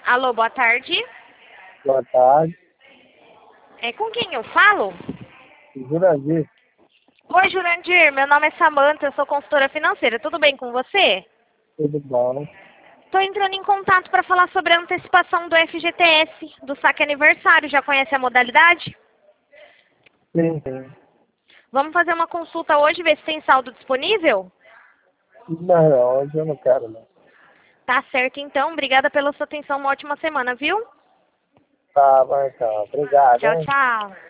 Alô, boa tarde. Boa tarde. Com quem eu falo? Jurandir, Oi, Jurandir. Meu nome é Samantha, eu sou consultora financeira. Tudo bem com você? tudo bom? Estou entrando em contato para falar sobre a antecipação do FGTS, do saque aniversário. Já conhece a modalidade? Sim, sim. Vamos fazer uma consulta hoje, ver se tem saldo disponível? Não, hoje eu não quero, não. Tá certo, então. Obrigada pela sua atenção. Uma ótima semana, viu? Tá, vai então. Obrigado, Tchau, hein? tchau.